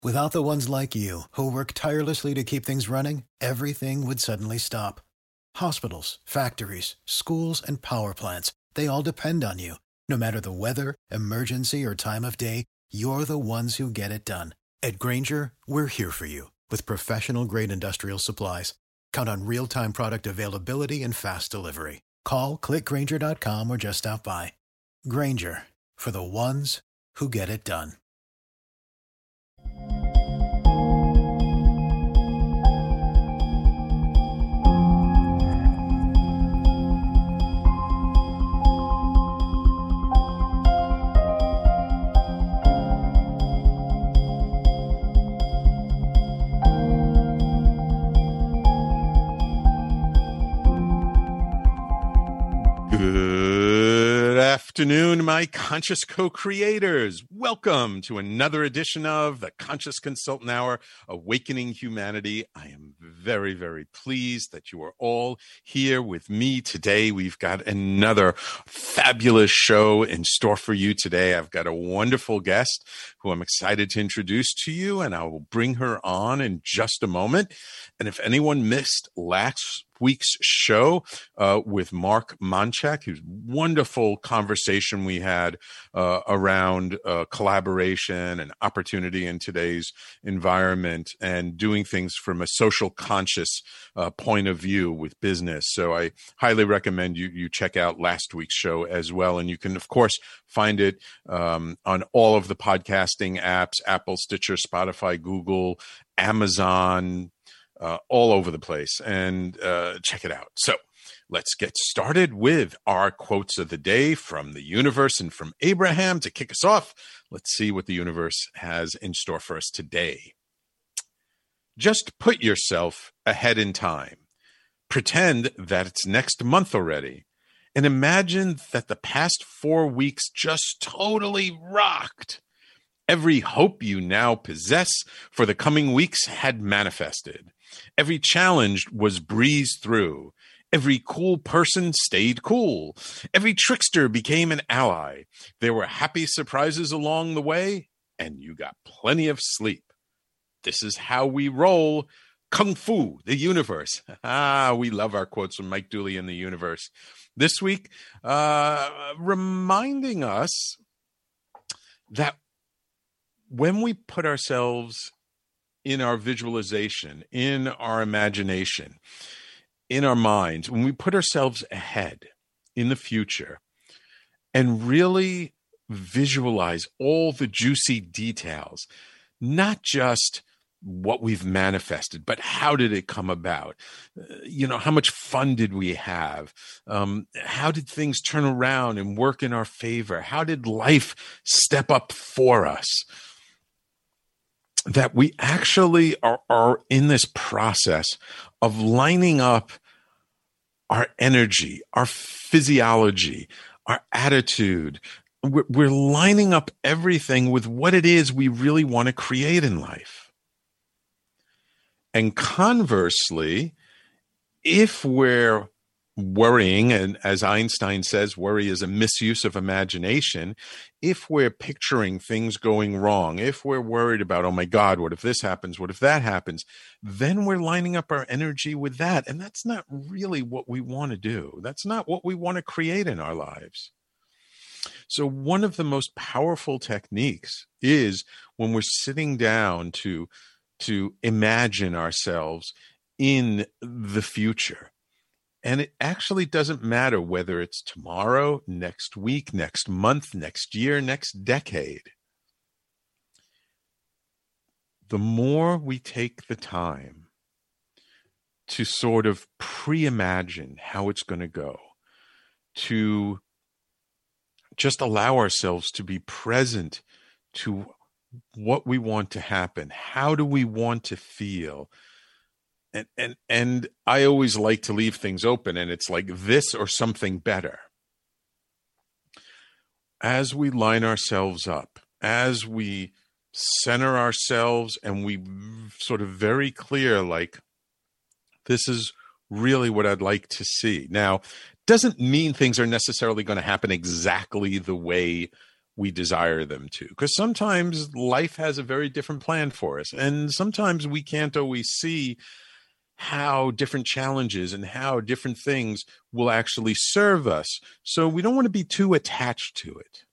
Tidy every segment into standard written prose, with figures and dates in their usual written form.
Without the ones like you, who work tirelessly to keep things running, everything would suddenly stop. Hospitals, factories, schools, and power plants, they all depend on you. No matter the weather, emergency, or time of day, you're the ones who get it done. At Grainger, we're here for you with professional-grade industrial supplies. Count on real-time product availability and fast delivery. Call, click Grainger.com, or just stop by. Grainger, for the ones who get it done. Good afternoon, my conscious co-creators. Welcome to another edition of the Conscious Consultant Hour, Awakening Humanity. I am very, very pleased that you are all here with me today. We've got another fabulous show in store for you today. I've got a wonderful guest who I'm excited to introduce to you, and I will bring her on in just a moment. And if anyone missed last week's show with Mark Monchak, whose wonderful conversation we had around collaboration and opportunity in today's environment and doing things from a social conscious point of view with business. So I highly recommend you check out last week's show as well. And you can, of course, find it on all of the podcasting apps, Apple, Stitcher, Spotify, Google, Amazon, all over the place, and check it out. So let's get started with our quotes of the day from the universe and from Abraham. To kick us off, let's see what the universe has in store for us today. Just put yourself ahead in time. Pretend that it's next month already, and imagine that the past 4 weeks just totally rocked. Every hope you now possess for the coming weeks had manifested. Every challenge was breezed through. Every cool person stayed cool. Every trickster became an ally. There were happy surprises along the way, and you got plenty of sleep. This is how we roll. Kung Fu, the universe. We love our quotes from Mike Dooley in the universe. This week, reminding us that when we put ourselves in our visualization, in our imagination, in our minds, when we put ourselves ahead in the future and really visualize all the juicy details, not just what we've manifested, but how did it come about? How much fun did we have? How did things turn around and work in our favor? How did life step up for us? That we actually are in this process of lining up our energy, our physiology, our attitude. We're lining up everything with what it is we really want to create in life. And conversely, if we're worrying, and as Einstein says, worry is a misuse of imagination. If we're picturing things going wrong, if we're worried about, oh my God, what if this happens? What if that happens? Then we're lining up our energy with that. And that's not really what we want to do. That's not what we want to create in our lives. So one of the most powerful techniques is when we're sitting down to imagine ourselves in the future. And it actually doesn't matter whether it's tomorrow, next week, next month, next year, next decade. The more we take the time to sort of pre-imagine how it's going to go, to just allow ourselves to be present to what we want to happen, how do we want to feel, And I always like to leave things open, and it's like this or something better. As we line ourselves up, as we center ourselves, and we sort of very clear, like, this is really what I'd like to see. Now, doesn't mean things are necessarily going to happen exactly the way we desire them to. Because sometimes life has a very different plan for us. And sometimes we can't always see how different challenges and how different things will actually serve us. So we don't want to be too attached to it.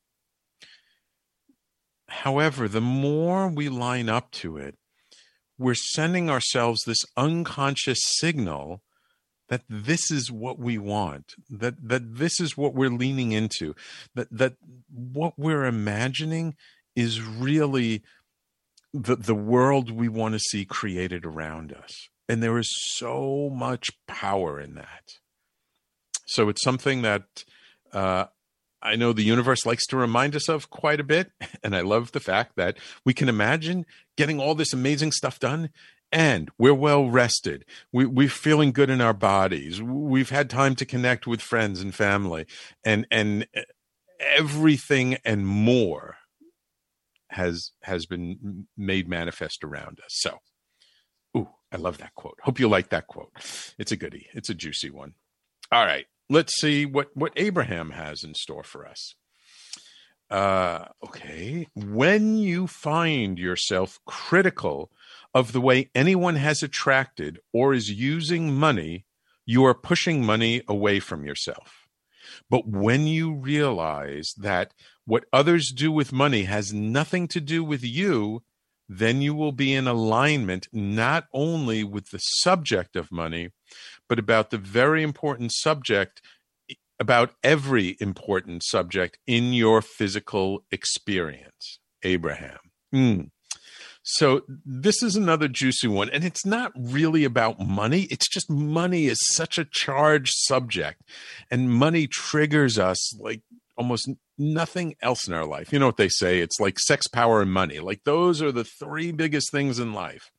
However, the more we line up to it, we're sending ourselves this unconscious signal that this is what we want, that this is what we're leaning into, that what we're imagining is really the world we want to see created around us. And there is so much power in that. So it's something that I know the universe likes to remind us of quite a bit. And I love the fact that we can imagine getting all this amazing stuff done and we're well rested. We're feeling good in our bodies. We've had time to connect with friends and family, and everything and more has been made manifest around us. So, I love that quote. Hope you like that quote. It's a goodie. It's a juicy one. All right. Let's see what Abraham has in store for us. Okay. When you find yourself critical of the way anyone has attracted or is using money, you are pushing money away from yourself. But when you realize that what others do with money has nothing to do with you, then you will be in alignment not only with the subject of money, but about the very important subject, about every important subject in your physical experience. Abraham. So this is another juicy one, and it's not really about money. It's just money is such a charged subject, and money triggers us like almost nothing else in our life. You know what they say? It's like sex, power, and money. Like those are the three biggest things in life.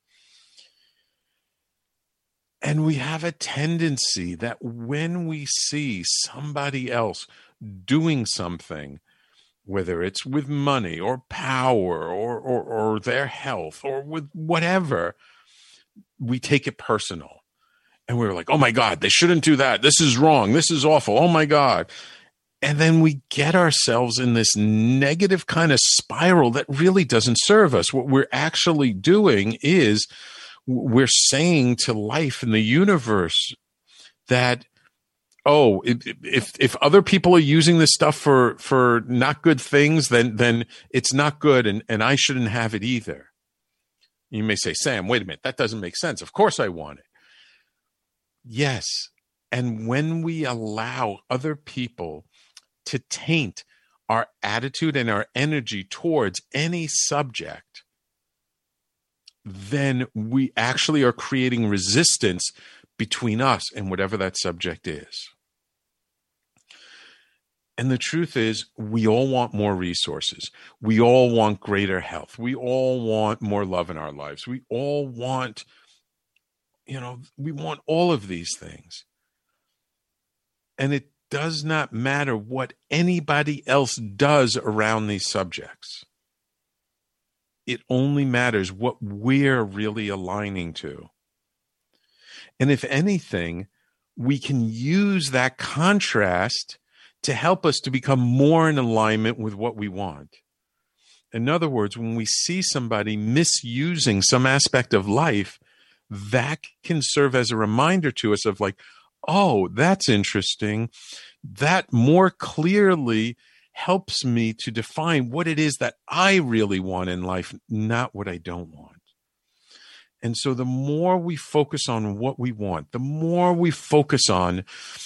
And we have a tendency that when we see somebody else doing something, whether it's with money or power or their health or with whatever, we take it personal. And we're like, oh my God, they shouldn't do that. This is wrong. This is awful. Oh my God. And then we get ourselves in this negative kind of spiral that really doesn't serve us. What we're actually doing is we're saying to life and the universe that, oh, if other people are using this stuff for not good things, then it's not good, and I shouldn't have it either. You may say, Sam, wait a minute, that doesn't make sense. Of course I want it. Yes. And when we allow other people to taint our attitude and our energy towards any subject, then we actually are creating resistance between us and whatever that subject is. And the truth is, we all want more resources. We all want greater health. We all want more love in our lives. We all want, we want all of these things. And it does not matter what anybody else does around these subjects. It only matters what we're really aligning to. And if anything, we can use that contrast to help us to become more in alignment with what we want. In other words, when we see somebody misusing some aspect of life, that can serve as a reminder to us of like, oh, that's interesting. That more clearly helps me to define what it is that I really want in life, not what I don't want. And so the more we focus on what we want, the more we focus on,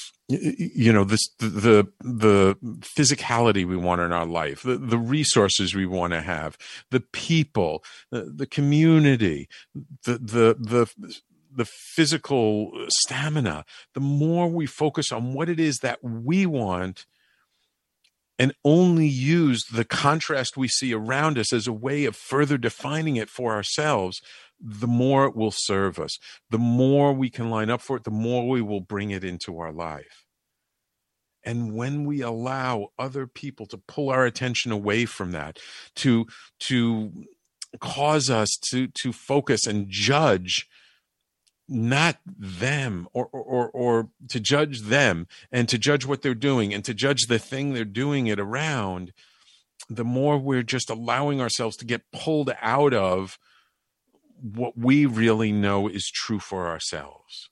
the physicality we want in our life, the resources we want to have, the people, the community, the physical stamina, the more we focus on what it is that we want and only use the contrast we see around us as a way of further defining it for ourselves, the more it will serve us. The more we can line up for it, the more we will bring it into our life. And when we allow other people to pull our attention away from that, to cause us to focus and judge not them or to judge them and to judge what they're doing and to judge the thing they're doing it around, the more we're just allowing ourselves to get pulled out of what we really know is true for ourselves.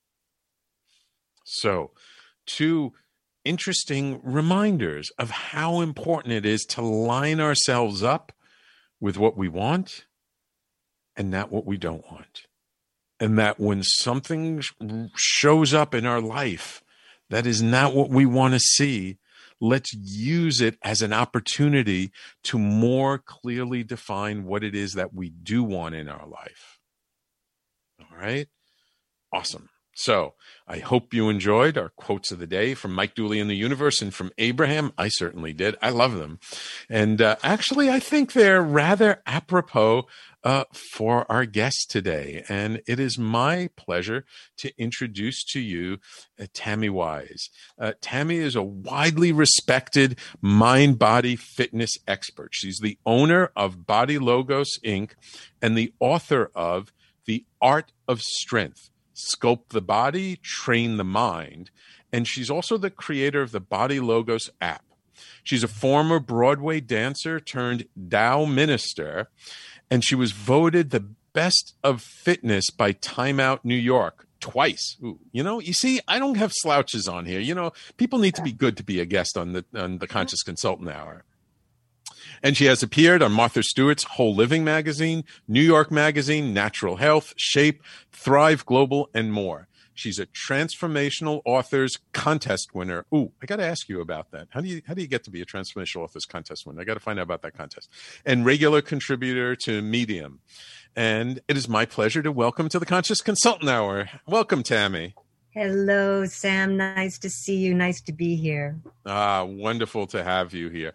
So, 2 interesting reminders of how important it is to line ourselves up with what we want and not what we don't want. And that when something shows up in our life that is not what we want to see, let's use it as an opportunity to more clearly define what it is that we do want in our life. All right? Awesome. So I hope you enjoyed our quotes of the day from Mike Dooley in the Universe and from Abraham. I certainly did. I love them. And actually, I think they're rather apropos for our guest today. And it is my pleasure to introduce to you Tammy Wise. Tammy is a widely respected mind-body fitness expert. She's the owner of Body Logos, Inc. and the author of The Art of Strength: Sculpt the Body, Train the Mind. And she's also the creator of the Body Logos app. She's a former Broadway dancer turned Tao minister, and she was voted the best of fitness by Time Out New York twice. Ooh, you see, I don't have slouches on here. People need to be good to be a guest on the Conscious Consultant Hour. And she has appeared on Martha Stewart's Whole Living magazine, New York Magazine, Natural Health, Shape, Thrive Global, and more. She's a Transformational Authors Contest winner. Ooh, I got to ask you about that. How do you get to be a Transformational Authors Contest winner? I got to find out about that contest. And regular contributor to Medium. And it is my pleasure to welcome to the Conscious Consultant Hour. Welcome, Tammy. Hello, Sam. Nice to see you. Nice to be here. Wonderful to have you here.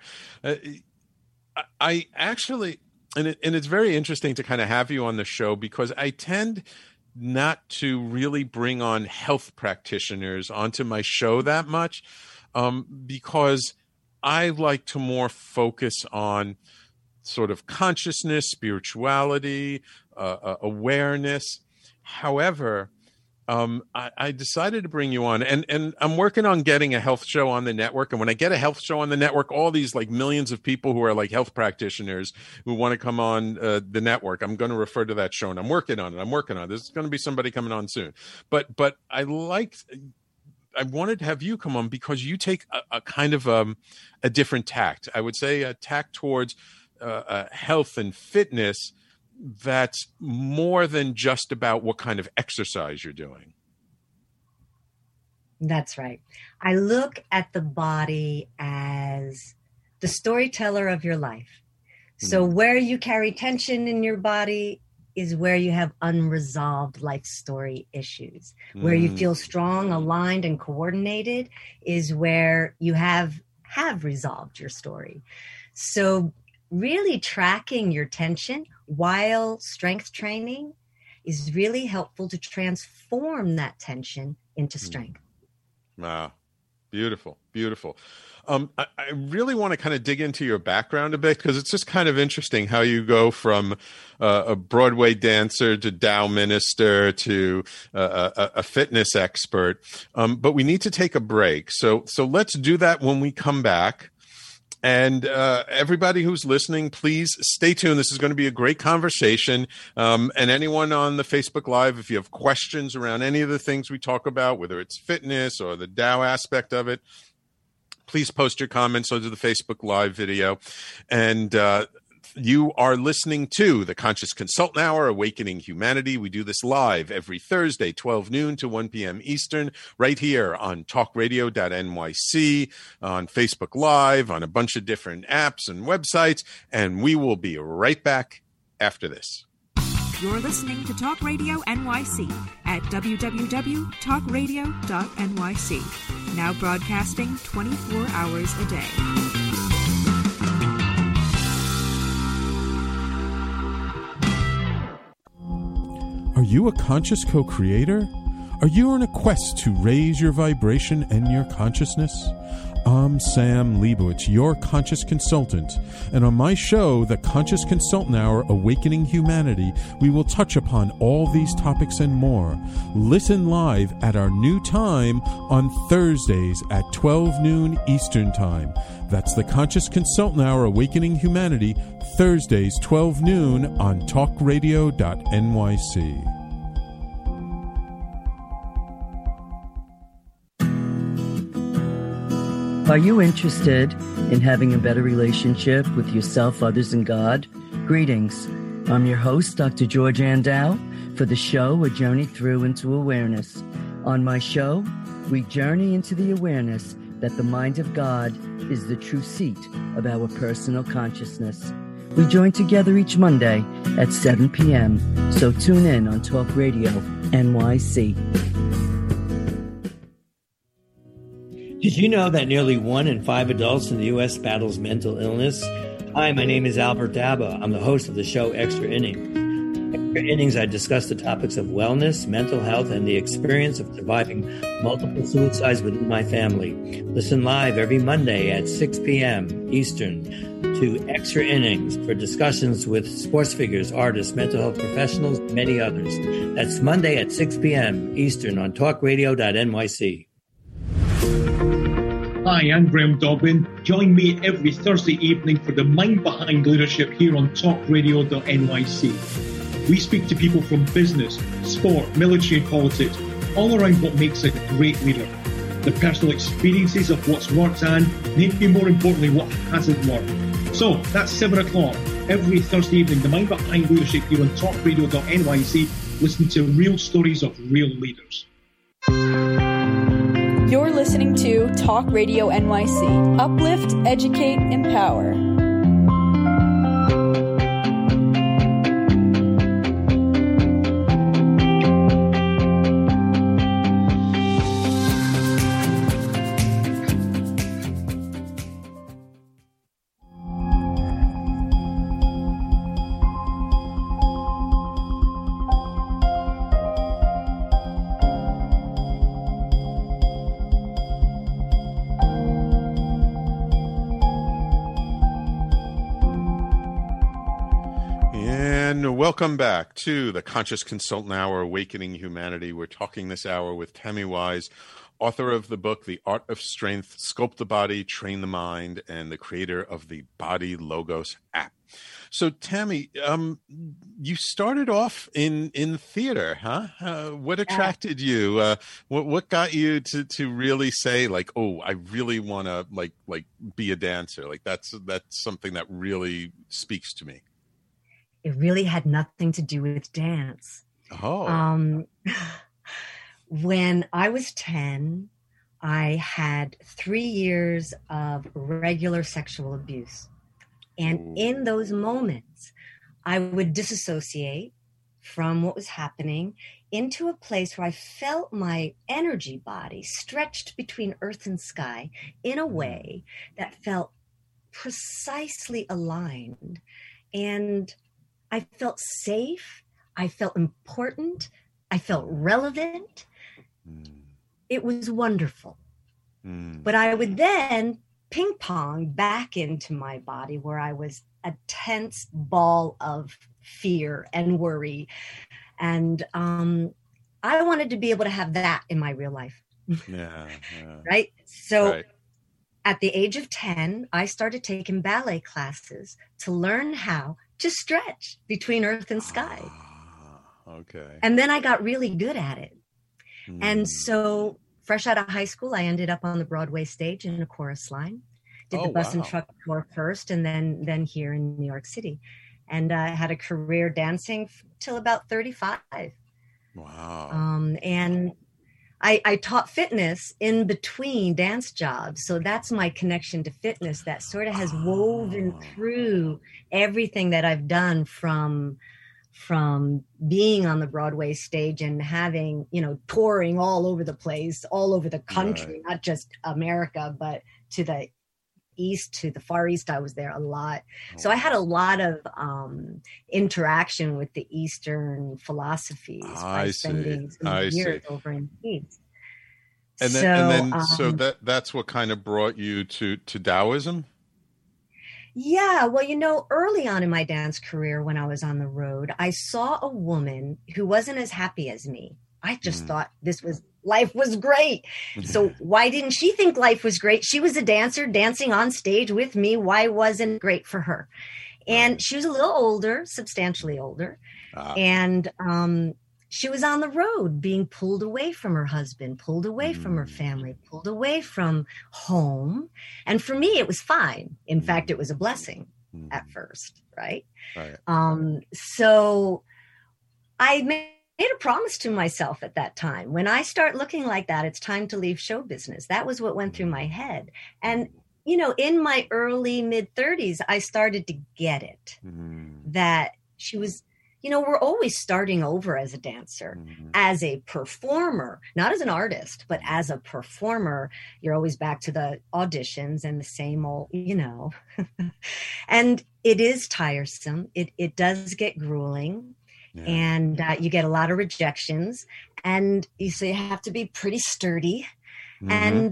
I actually, and it's very interesting to kind of have you on the show because I tend not to really bring on health practitioners onto my show that much because I like to more focus on sort of consciousness, spirituality, awareness. However, I decided to bring you on, and I'm working on getting a health show on the network. And when I get a health show on the network, all these like millions of people who are like health practitioners who want to come on the network, I'm going to refer to that show, and I'm working on it. There's going to be somebody coming on soon. But I wanted to have you come on because you take a kind of a different tact. I would say a tact towards health and fitness that's more than just about what kind of exercise you're doing. That's right. I look at the body as the storyteller of your life. So where you carry tension in your body is where you have unresolved life story issues. Where you feel strong, aligned, and coordinated is where you have resolved your story. So really tracking your tension while strength training is really helpful to transform that tension into strength. Wow. Beautiful. Beautiful. I really want to kind of dig into your background a bit because it's just kind of interesting how you go from a Broadway dancer to Tao minister to a fitness expert. But we need to take a break. So let's do that when we come back. And everybody who's listening, please stay tuned. This is going to be a great conversation. And anyone on the Facebook Live, if you have questions around any of the things we talk about, whether it's fitness or the Tao aspect of it, please post your comments under the Facebook Live video. And you are listening to the Conscious Consultant Hour, Awakening Humanity. We do this live every Thursday, 12 noon to 1 p.m. Eastern, right here on talkradio.nyc, on Facebook Live, on a bunch of different apps and websites. And we will be right back after this. You're listening to Talk Radio NYC at www.talkradio.nyc. Now broadcasting 24 hours a day. Are you a conscious co-creator? Are you on a quest to raise your vibration and your consciousness? I'm Sam Leibowitz, your conscious consultant, and on my show, The Conscious Consultant Hour, Awakening Humanity, we will touch upon all these topics and more. Listen live at our new time on Thursdays at 12 noon Eastern Time. That's The Conscious Consultant Hour, Awakening Humanity, Thursdays 12 noon on talkradio.nyc. Are you interested in having a better relationship with yourself, others, and God? Greetings. I'm your host, Dr. George Andow, for the show A Journey Through into Awareness. On my show, we journey into the awareness that the mind of God is the true seat of our personal consciousness. We join together each Monday at 7 p.m., so tune in on Talk Radio NYC. Did you know that nearly 1 in 5 adults in the U.S. battles mental illness? Hi, my name is Albert Daba. I'm the host of the show Extra Innings. Extra Innings, I discuss the topics of wellness, mental health, and the experience of surviving multiple suicides within my family. Listen live every Monday at 6 p.m. Eastern to Extra Innings for discussions with sports figures, artists, mental health professionals, and many others. That's Monday at 6 p.m. Eastern on talkradio.nyc. Hi, I'm Graham Dobbin. Join me every Thursday evening for the Mind Behind Leadership here on talkradio.nyc. We speak to people from business, sport, military and politics, all around what makes a great leader. The personal experiences of what's worked and, maybe more importantly, what hasn't worked. So, that's 7 o'clock every Thursday evening, the Mind Behind Leadership here on talkradio.nyc. Listen to real stories of real leaders. You're listening to Talk Radio NYC. Uplift, educate, empower. Welcome back to the Conscious Consultant Hour, Awakening Humanity. We're talking this hour with Tammy Wise, author of the book, The Art of Strength, Sculpt the Body, Train the Mind, and the creator of the Body Logos app. So, Tammy, you started off in theater, huh? What attracted you? What got you to really say, like, oh, I really want to like be a dancer? Like that's something that really speaks to me. It really had nothing to do with dance. Oh. When I was 10, I had 3 years of regular sexual abuse. And in those moments, I would disassociate from what was happening into a place where I felt my energy body stretched between earth and sky in a way that felt precisely aligned. And I felt safe. I felt important. I felt relevant. It was wonderful. But I would then ping pong back into my body where I was a tense ball of fear and worry. And I wanted to be able to have that in my real life. Yeah. Right? So at the age of 10, I started taking ballet classes to learn how to stretch between earth and sky. Okay. And then I got really good at it. And so fresh out of high school, I ended up on the Broadway stage in a chorus line. Did the bus and truck tour first, and then here in New York City. And I had a career dancing till about 35. Wow. And I taught fitness in between dance jobs. So that's my connection to fitness that sort of has woven through everything that I've done from being on the Broadway stage and having, touring all over the place, all over the country, not just America, but to the east, to the Far East. I was there a lot. So I had a lot of interaction with the Eastern philosophies by spending some years over in the East. So that's what kind of brought you to Taoism? Yeah, well, early on in my dance career, when I was on the road, I saw a woman who wasn't as happy as me. I just thought life was great. So why didn't she think life was great? She was a dancer dancing on stage with me. Why wasn't it great for her? And she was a little older, substantially older. And she was on the road being pulled away from her husband, pulled away from her family, pulled away from home. And for me, it was fine. In fact, it was a blessing at first, right? So I made a promise to myself at that time. When I start looking like that, it's time to leave show business. That was what went through my head. And, in my early mid-30s, I started to get it, that she was, we're always starting over as a dancer, as a performer, not as an artist, but as a performer. You're always back to the auditions and the same old, and it is tiresome. It does get grueling. Yeah. And you get a lot of rejections, and so you have to be pretty sturdy. And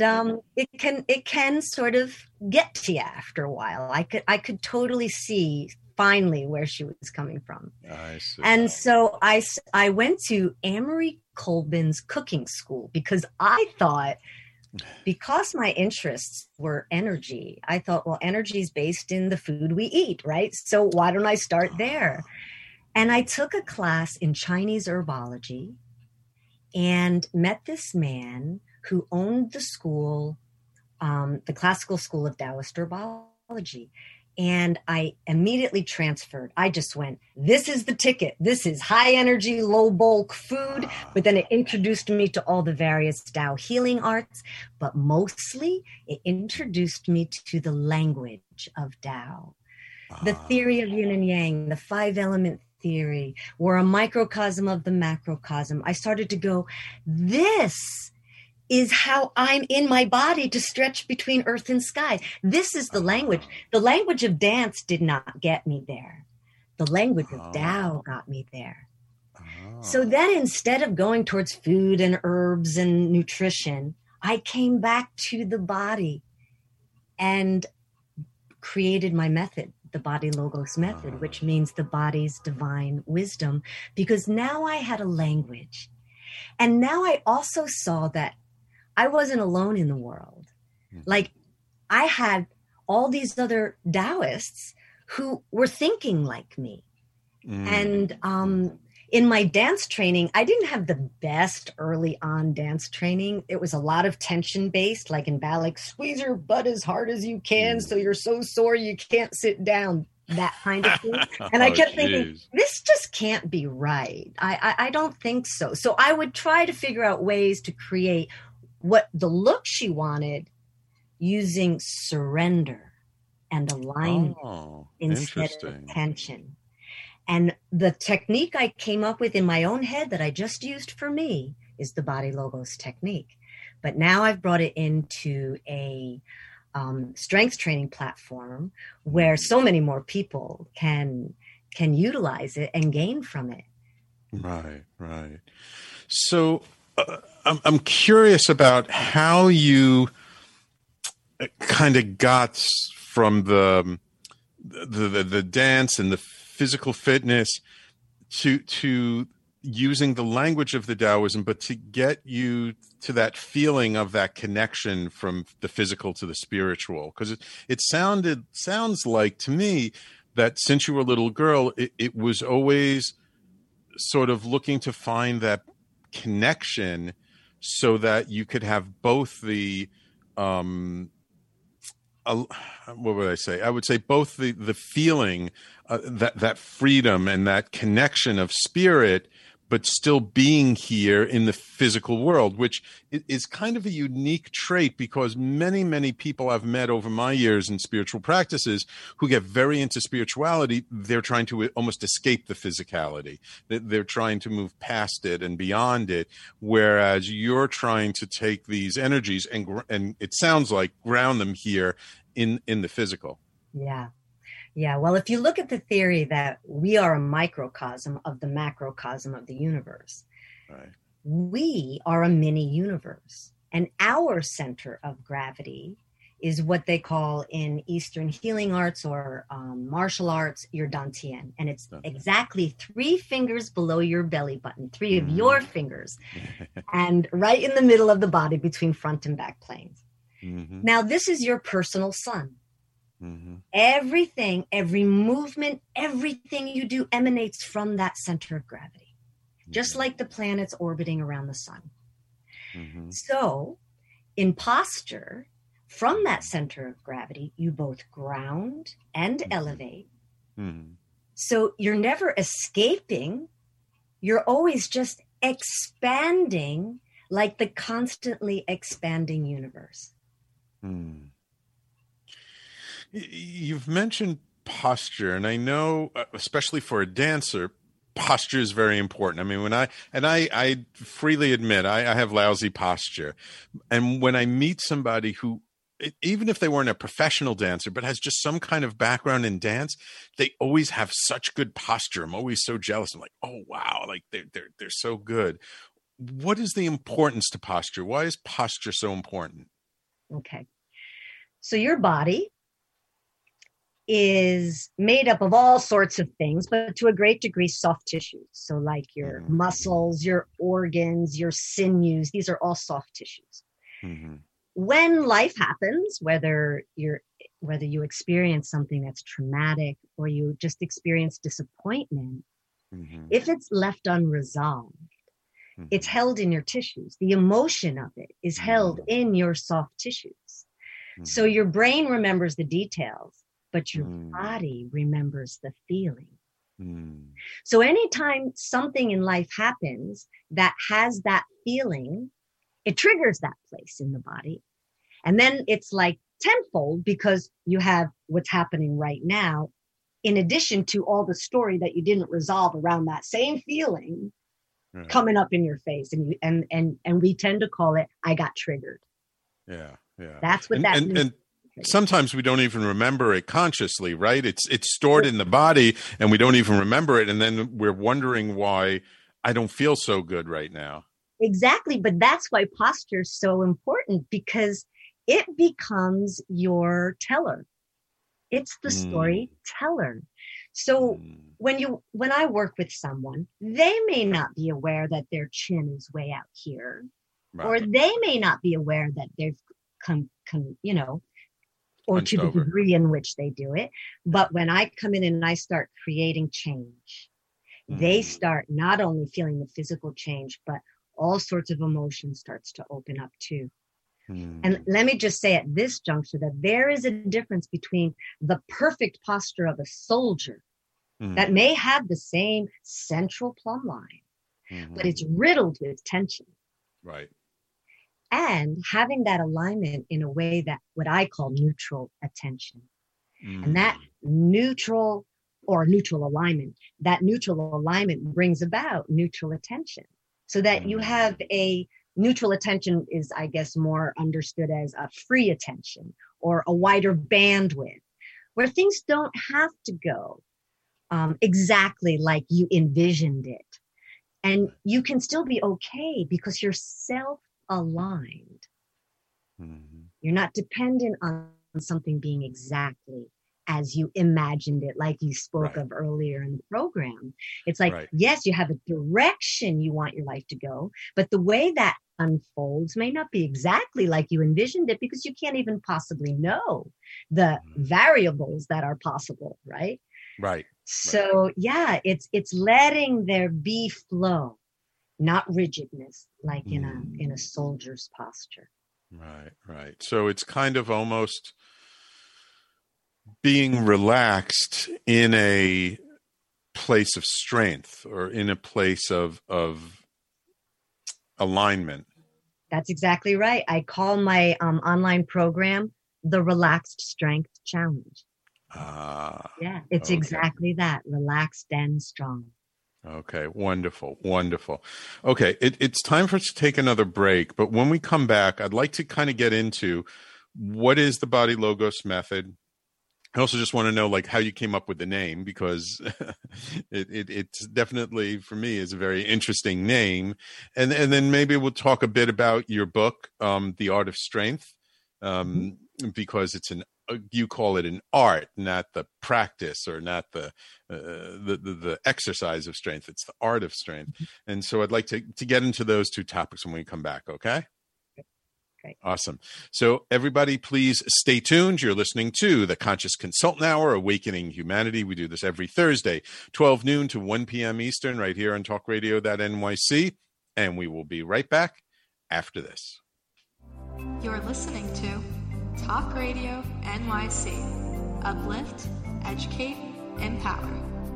it can sort of get to you after a while. I could totally see finally where she was coming from. I see. And so I went to Amory Colbin's cooking school because I thought, because my interests were energy, I thought, well, energy is based in the food we eat, right? So why don't I start there? And I took a class in Chinese herbology and met this man who owned the school, the classical school of Taoist herbology. And I immediately transferred. I just went, this is the ticket. This is high energy, low bulk food. But then it introduced me to all the various Tao healing arts. But mostly it introduced me to the language of Tao, the theory of yin and yang, the 5-element theory. We're a microcosm of the macrocosm. I started to go, this is how I'm in my body to stretch between earth and sky. This is the language. The language of dance did not get me there. The language of Tao got me there. So then instead of going towards food and herbs and nutrition, I came back to the body and created my method, the Body Logos method, which means the body's divine wisdom, because now I had a language. And now I also saw that I wasn't alone in the world. Like, I had all these other Taoists who were thinking like me. And in my dance training, I didn't have the best early on dance training. It was a lot of tension based, like in ballet, squeeze your butt as hard as you can so you're so sore you can't sit down, that kind of thing. And I kept thinking, this just can't be right. I don't think so. So I would try to figure out ways to create what the look she wanted using surrender and alignment instead of tension. And the technique I came up with in my own head that I just used for me is the Body Logos technique. But now I've brought it into a strength training platform where so many more people can utilize it and gain from it. Right. So I'm curious about how you kind of got from the dance and the physical fitness to using the language of the Taoism, but to get you to that feeling of that connection from the physical to the spiritual. Because it sounds like to me that since you were a little girl, it was always sort of looking to find that connection so that you could have both the what would I say? I would say both the feeling, that freedom and that connection of spirit, but still being here in the physical world, which is kind of a unique trait because many, many people I've met over my years in spiritual practices who get very into spirituality, they're trying to almost escape the physicality. They're trying to move past it and beyond it, whereas you're trying to take these energies and it sounds like ground them here in the physical. Yeah. Well, if you look at the theory that we are a microcosm of the macrocosm of the universe, right. We are a mini universe. And our center of gravity is what they call in Eastern healing arts or martial arts, your dantian. And it's exactly 3 fingers below your belly button, 3 of your fingers, and right in the middle of the body between front and back planes. Mm-hmm. Now, this is your personal sun. Mm-hmm. Everything, every movement, everything you do emanates from that center of gravity, just like the planets orbiting around the sun. Mm-hmm. So in posture, from that center of gravity, you both ground and elevate. Mm-hmm. So you're never escaping. You're always just expanding like the constantly expanding universe. Mm. You've mentioned posture, and I know, especially for a dancer, posture is very important. I mean, I freely admit I have lousy posture. And when I meet somebody who, even if they weren't a professional dancer, but has just some kind of background in dance, they always have such good posture. I'm always so jealous. I'm like, oh, wow, like they're so good. What is the importance to posture? Why is posture so important? Okay. So your body is made up of all sorts of things, but to a great degree, soft tissues. So like your muscles, your organs, your sinews, these are all soft tissues. Mm-hmm. When life happens, whether you experience something that's traumatic or you just experience disappointment, if it's left unresolved, it's held in your tissues. The emotion of it is held in your soft tissues. So your brain remembers the details, but your body remembers the feeling. So anytime something in life happens that has that feeling, it triggers that place in the body. And then it's like tenfold because you have what's happening right now, in addition to all the story that you didn't resolve around that same feeling coming up in your face. And we tend to call it, I got triggered. Yeah. Yeah. That's what that means. And sometimes we don't even remember it consciously, right? It's stored in the body and we don't even remember it. And then we're wondering why I don't feel so good right now. Exactly. But that's why posture is so important, because it becomes your teller. It's the storyteller. So when I work with someone, they may not be aware that their chin is way out here, or they may not be aware that they've come, or to the degree in which they do it. But when I come in and I start creating change, they start not only feeling the physical change, but all sorts of emotion starts to open up too. And let me just say at this juncture that there is a difference between the perfect posture of a soldier that may have the same central plumb line, but it's riddled with tension. Right. And having that alignment in a way that what I call neutral attention. And that neutral alignment brings about neutral attention. So that you have a neutral attention is, I guess, more understood as a free attention or a wider bandwidth, where things don't have to go exactly like you envisioned it. And you can still be okay because you're self-aligned. You're not dependent on something being exactly as you imagined it, like you spoke of earlier in the program. It's like, yes, you have a direction you want your life to go, but the way that unfolds may not be exactly like you envisioned it, because you can't even possibly know the variables that are possible, right? Right. So yeah, it's letting there be flow, not rigidness, like in a soldier's posture. Right. So it's kind of almost being relaxed in a place of strength or in a place of alignment. That's exactly right. I call my online program the Relaxed Strength Challenge. Yeah, it's exactly that. Relaxed and strong. Okay, wonderful. Okay, it's time for us to take another break. But when we come back, I'd like to kind of get into what is the Body Logos method? I also just want to know like how you came up with the name, because it's definitely, for me, is a very interesting name. And then maybe we'll talk a bit about your book, The Art of Strength, because it's you call it an art, not the practice, or not the exercise of strength. It's the art of strength. And so I'd like to get into those two topics when we come back. Okay. Great. Awesome. So everybody, please stay tuned. You're listening to the Conscious Consultant Hour, Awakening Humanity. We do this every Thursday, 12 noon to 1 p.m. Eastern, right here on talkradio.nyc. And we will be right back after this. You're listening to Talk Radio NYC. Uplift, educate, empower.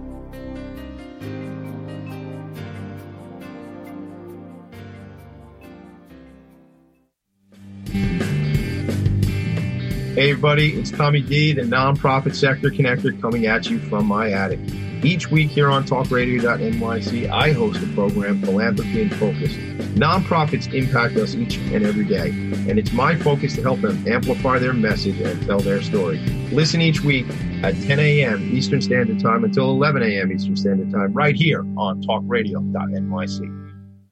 Hey everybody, it's Tommy D, the Nonprofit Sector Connector, coming at you from my attic. Each week here on talkradio.nyc, I host the program Philanthropy in Focus. Nonprofits impact us each and every day, and it's my focus to help them amplify their message and tell their story. Listen each week at 10 a.m. Eastern Standard Time until 11 a.m. Eastern Standard Time, right here on talkradio.nyc.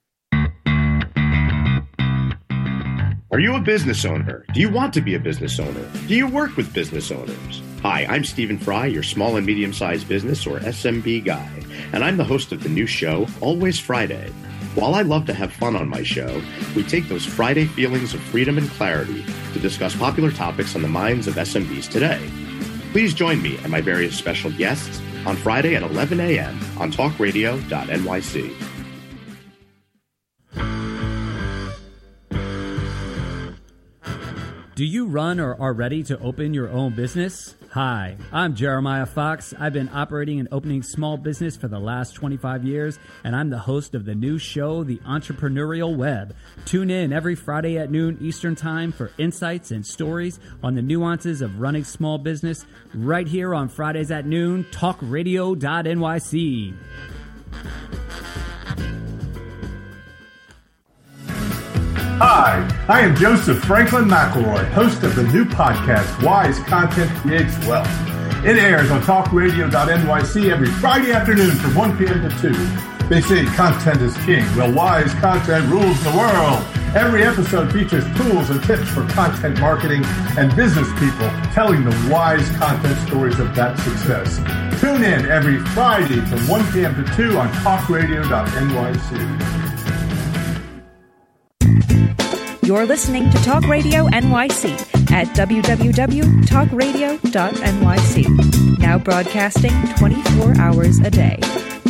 Are you a business owner? Do you want to be a business owner? Do you work with business owners? Hi, I'm Stephen Fry, your small and medium-sized business, or SMB guy, and I'm the host of the new show, Always Friday. While I love to have fun on my show, we take those Friday feelings of freedom and clarity to discuss popular topics on the minds of SMBs today. Please join me and my various special guests on Friday at 11 a.m. on talkradio.nyc. Do you run or are ready to open your own business? Hi, I'm Jeremiah Fox. I've been operating and opening small business for the last 25 years, and I'm the host of the new show, The Entrepreneurial Web. Tune in every Friday at noon Eastern Time for insights and stories on the nuances of running small business, right here on Fridays at noon, talkradio.nyc. Hi, I am Joseph Franklin McElroy, host of the new podcast, Wise Content Creates Wealth. It airs on talkradio.nyc every Friday afternoon from 1 p.m. to 2. They say content is king. Well, wise content rules the world. Every episode features tools and tips for content marketing and business people telling the wise content stories of that success. Tune in every Friday from 1 p.m. to 2 on talkradio.nyc. You're listening to Talk Radio NYC at www.talkradio.nyc. Now broadcasting 24 hours a day.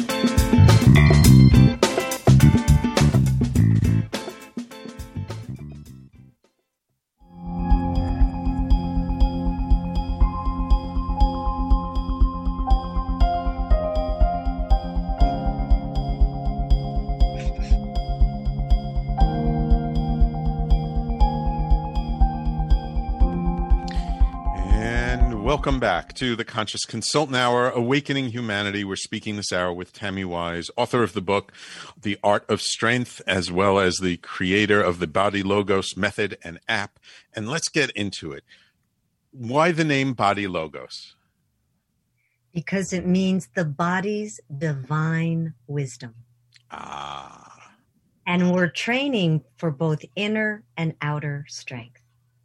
Welcome back to the Conscious Consultant Hour, Awakening Humanity. We're speaking this hour with Tammy Wise, author of the book, The Art of Strength, as well as the creator of the Body Logos method and app. And let's get into it. Why the name Body Logos? Because it means the body's divine wisdom. Ah. And we're training for both inner and outer strength.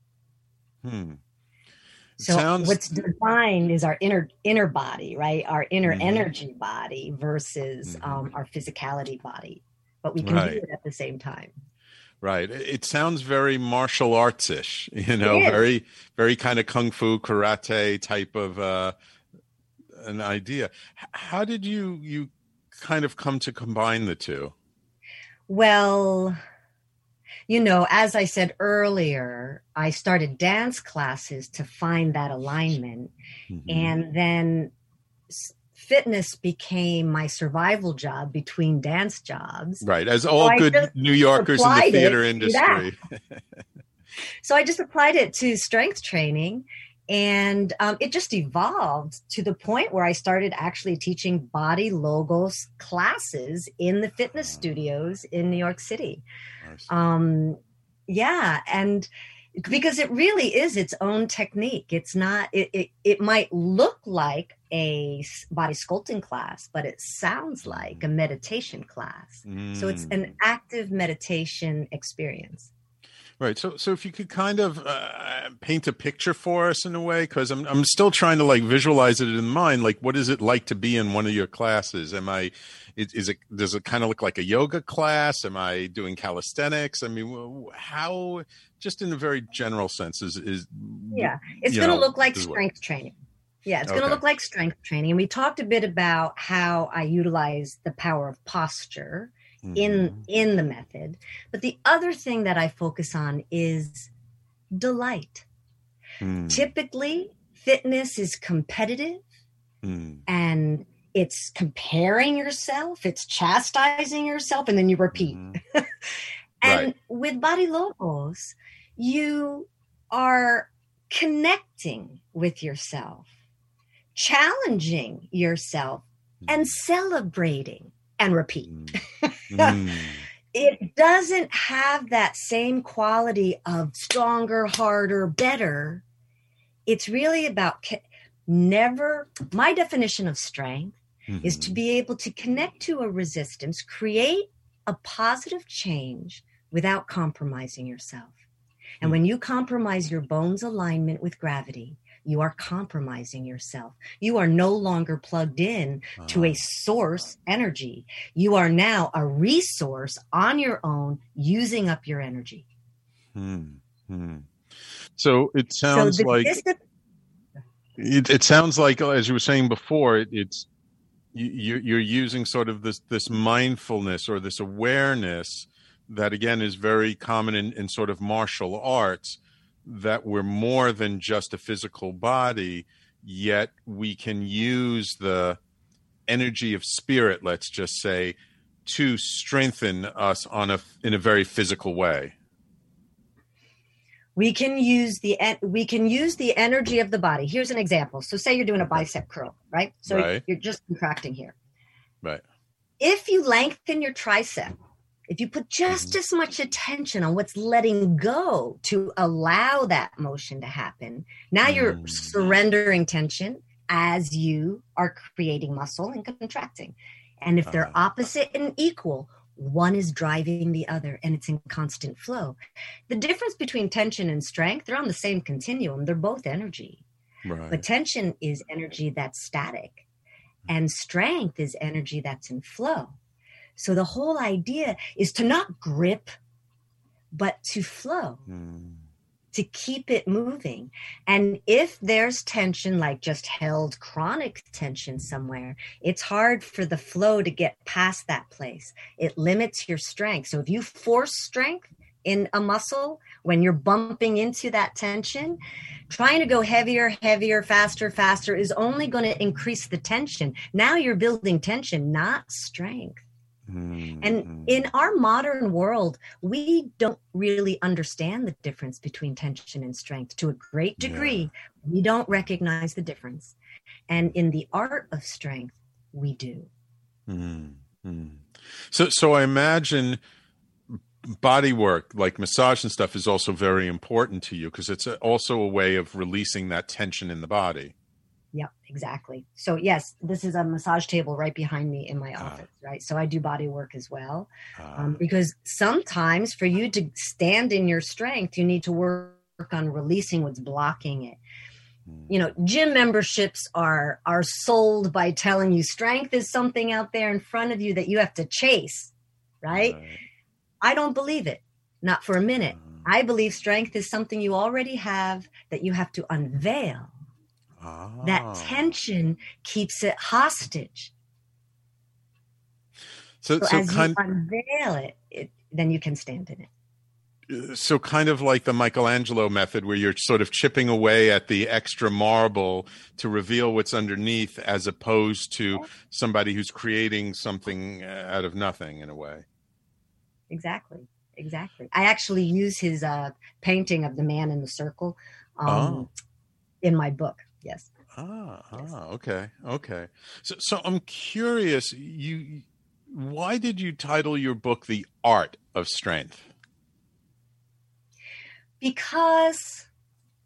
So what's divine is our inner body, right? Our inner energy body versus our physicality body. But we can do it at the same time. Right. It sounds very martial arts-ish, very, very kind of kung fu, karate type of an idea. How did you kind of come to combine the two? Well, as I said earlier, I started dance classes to find that alignment. And then fitness became my survival job between dance jobs. Right. As all good New Yorkers in the theater industry. So I just applied it to strength training. And it just evolved to the point where I started actually teaching Body Logos classes in the fitness studios in New York City. And because it really is its own technique. It's not, it might look like a body sculpting class, but it sounds like a meditation class. So it's an active meditation experience. Right. So if you could kind of paint a picture for us in a way, because I'm still trying to like visualize it in mind. Like, what is it like to be in one of your classes? Does it kind of look like a yoga class? Am I doing calisthenics? I mean, how, just in a very general sense, is it's going to look like strength training. Yeah, it's going to look like strength training. And we talked a bit about how I utilize the power of posture in the method. But the other thing that I focus on is delight. Typically, fitness is competitive and it's comparing yourself, it's chastising yourself, and then you repeat. And with Body Logos, you are connecting with yourself, challenging yourself, and celebrating, and repeat. It doesn't have that same quality of stronger, harder, better. It's really about my definition of strength is to be able to connect to a resistance, create a positive change without compromising yourself. And when you compromise your bones' alignment with gravity, you are compromising yourself. You are no longer plugged in to a source energy. You are now a resource on your own, using up your energy. So it sounds it sounds like, as you were saying before, you're using sort of this mindfulness or this awareness that, again, is very common in sort of martial arts, that we're more than just a physical body, yet we can use the energy of spirit, let's just say, to strengthen us in a very physical way. We can use the energy of the body. Here's an example. So say you're doing a bicep curl, right? So you're just contracting here. Right. If you lengthen your tricep, if you put just as much attention on what's letting go to allow that motion to happen, now you're surrendering tension as you are creating muscle and contracting. And if they're opposite and equal, one is driving the other, and it's in constant flow. The difference between tension and strength, they're on the same continuum. They're both energy. Right. But tension is energy that's static, and strength is energy that's in flow. So the whole idea is to not grip, but to flow, to keep it moving. And if there's tension, like just held chronic tension somewhere, it's hard for the flow to get past that place. It limits your strength. So if you force strength in a muscle, when you're bumping into that tension, trying to go heavier, faster is only going to increase the tension. Now you're building tension, not strength. And in our modern world, we don't really understand the difference between tension and strength. To a great degree, we don't recognize the difference. And in the art of strength, we do. So I imagine body work, like massage and stuff, is also very important to you, because it's also a way of releasing that tension in the body. Yep, exactly. So yes, this is a massage table right behind me in my office, right? So I do body work as well, because sometimes for you to stand in your strength, you need to work on releasing what's blocking it. You know, gym memberships are sold by telling you strength is something out there in front of you that you have to chase, right? I don't believe it, not for a minute. I believe strength is something you already have that you have to unveil. That tension keeps it hostage. So as you unveil it, then you can stand in it. So kind of like the Michelangelo method, where you're sort of chipping away at the extra marble to reveal what's underneath, as opposed to somebody who's creating something out of nothing, in a way. Exactly. I actually use his painting of the man in the circle in my book. Yes. Okay. So I'm curious, why did you title your book The Art of Strength? Because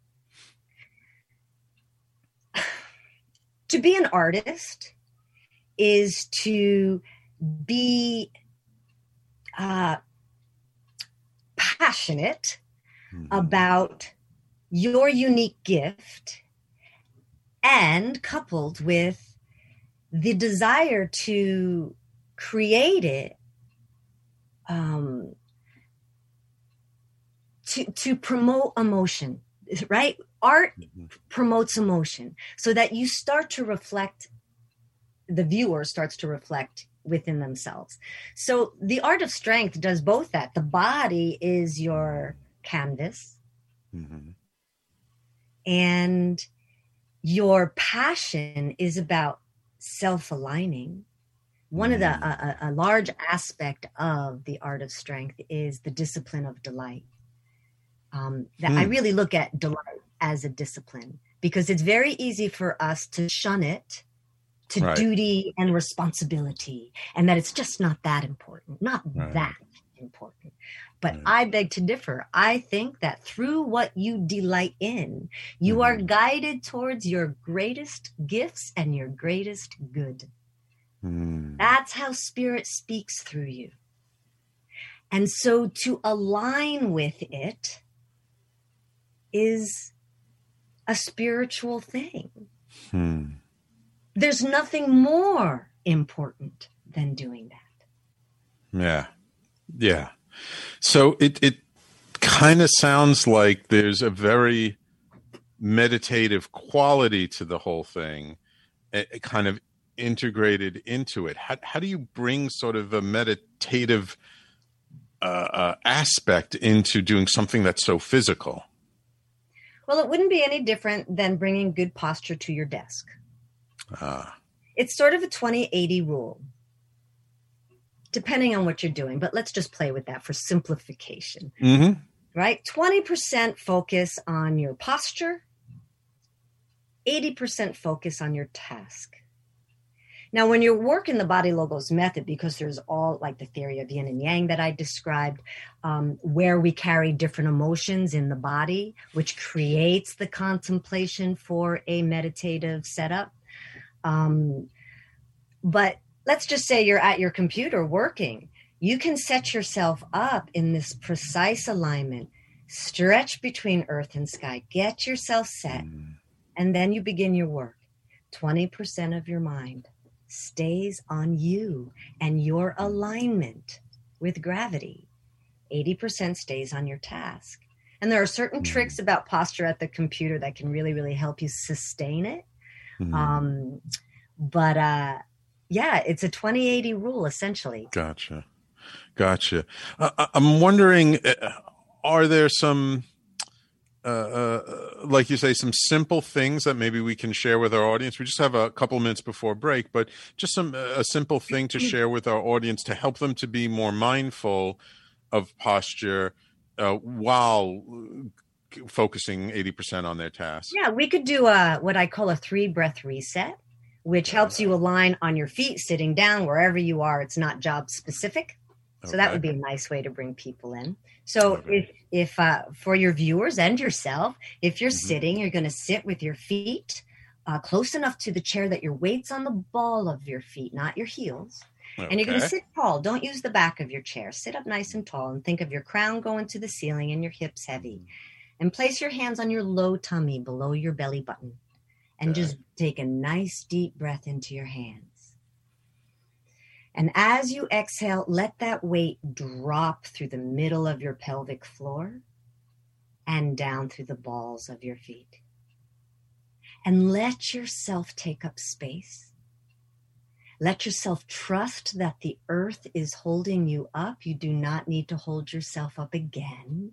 to be an artist is to be passionate about your unique gift, and coupled with the desire to create it, to promote emotion, right? Art promotes emotion so that you start to reflect, the viewer starts to reflect within themselves. So the art of strength does both that. The body is your canvas, and your passion is about self-aligning. One of the a large aspect of the art of strength is the discipline of delight. I really look at delight as a discipline, because it's very easy for us to shun it to duty and responsibility, and that it's just not that important, that important. But I beg to differ. I think that through what you delight in, you are guided towards your greatest gifts and your greatest good. That's how spirit speaks through you. And so to align with it is a spiritual thing. There's nothing more important than doing that. Yeah. So it kind of sounds like there's a very meditative quality to the whole thing, kind of integrated into it. How do you bring sort of a meditative aspect into doing something that's so physical? Well, it wouldn't be any different than bringing good posture to your desk. It's sort of a 20-80 rule, depending on what you're doing. But let's just play with that for simplification. Right? 20% focus on your posture, 80% focus on your task. Now, when you're working the Body Logos method, because there's all like the theory of yin and yang that I described, where we carry different emotions in the body, which creates the contemplation for a meditative setup. But let's just say you're at your computer working. You can set yourself up in this precise alignment, stretch between earth and sky, get yourself set, and then you begin your work. 20% of your mind stays on you and your alignment with gravity. 80% stays on your task. And there are certain tricks about posture at the computer that can really, really help you sustain it. Yeah, it's a 20-80 rule, essentially. Gotcha. I'm wondering, are there some, like you say, some simple things that maybe we can share with our audience? We just have a couple minutes before break, but just a simple thing to share with our audience to help them to be more mindful of posture while focusing 80% on their task. Yeah, we could do what I call a 3-breath reset, which helps you align on your feet, sitting down, wherever you are. It's not job specific. So that would be a nice way to bring people in. So if for your viewers and yourself, if you're sitting, you're going to sit with your feet close enough to the chair that your weight's on the ball of your feet, not your heels. And you're going to sit tall. Don't use the back of your chair. Sit up nice and tall and think of your crown going to the ceiling and your hips heavy. And place your hands on your low tummy below your belly button. And just take a nice deep breath into your hands. And as you exhale, let that weight drop through the middle of your pelvic floor and down through the balls of your feet. And let yourself take up space. Let yourself trust that the earth is holding you up. You do not need to hold yourself up again.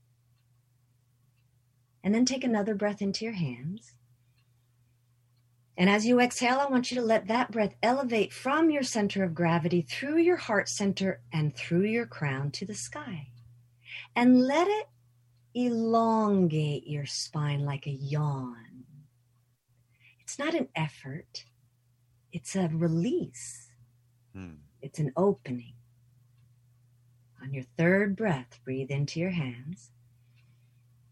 And then take another breath into your hands. And as you exhale, I want you to let that breath elevate from your center of gravity through your heart center and through your crown to the sky. And let it elongate your spine like a yawn. It's not an effort. It's a release. It's an opening. On your third breath, breathe into your hands.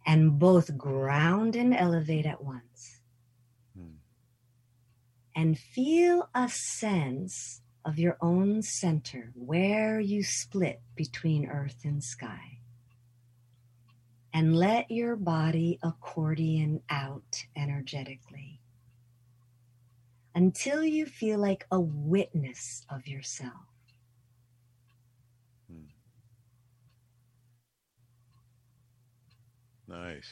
and both ground and elevate at once. And feel a sense of your own center, where you split between earth and sky. And let your body accordion out energetically until you feel like a witness of yourself. Nice.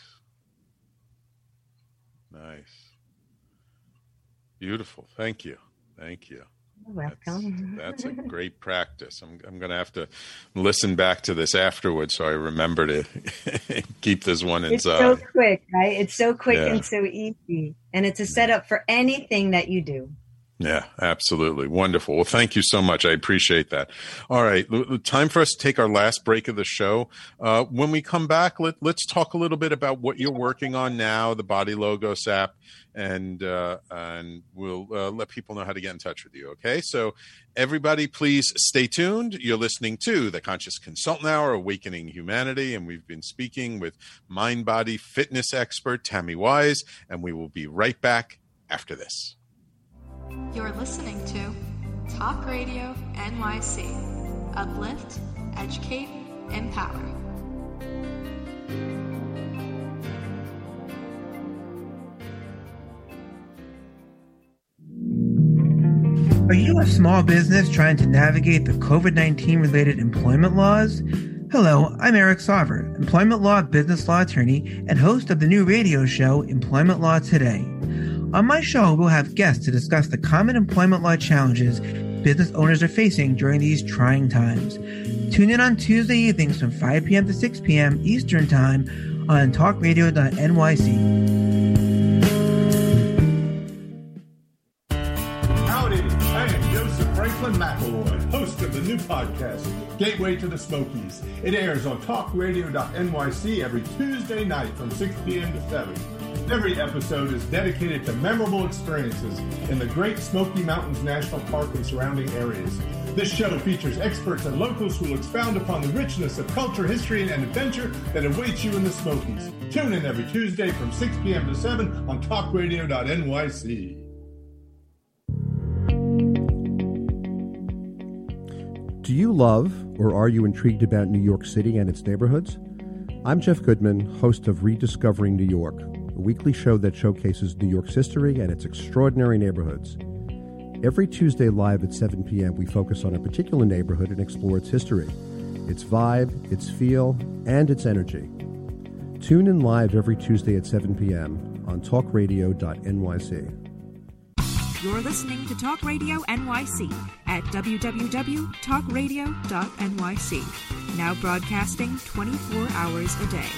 Beautiful. Thank you. You're welcome. That's a great practice. I'm going to have to listen back to this afterwards so I remember to keep this one inside. It's so quick, right? It's so quick and so easy. And it's a setup for anything that you do. Yeah, absolutely. Wonderful. Well, thank you so much. I appreciate that. All right. Time for us to take our last break of the show. When we come back, let's talk a little bit about what you're working on now, the Body Logos app, and we'll let people know how to get in touch with you. Okay. So everybody, please stay tuned. You're listening to the Conscious Consultant Hour, Awakening Humanity. And we've been speaking with mind body fitness expert Tammy Wise, and we will be right back after this. You're listening to Talk Radio NYC. Uplift, educate, empower. Are you a small business trying to navigate the COVID-19 related employment laws? Hello, I'm Eric Sauver, employment law business law attorney and host of the new radio show Employment Law Today. On my show, we'll have guests to discuss the common employment law challenges business owners are facing during these trying times. Tune in on Tuesday evenings from 5 p.m. to 6 p.m. Eastern Time on talkradio.nyc. Howdy, I am Joseph Franklin McElroy, host of the new podcast, Gateway to the Smokies. It airs on talkradio.nyc every Tuesday night from 6 p.m. to 7. Every episode is dedicated to memorable experiences in the Great Smoky Mountains National Park and surrounding areas. This show features experts and locals who will expound upon the richness of culture, history, and adventure that awaits you in the Smokies. Tune in every Tuesday from 6 p.m. to 7 on talkradio.nyc. Do you love or are you intrigued about New York City and its neighborhoods? I'm Jeff Goodman, host of Rediscovering New York, a weekly show that showcases New York's history and its extraordinary neighborhoods. Every Tuesday live at 7 p.m., we focus on a particular neighborhood and explore its history, its vibe, its feel, and its energy. Tune in live every Tuesday at 7 p.m. on talkradio.nyc. You're listening to Talk Radio NYC at www.talkradio.nyc. Now broadcasting 24 hours a day.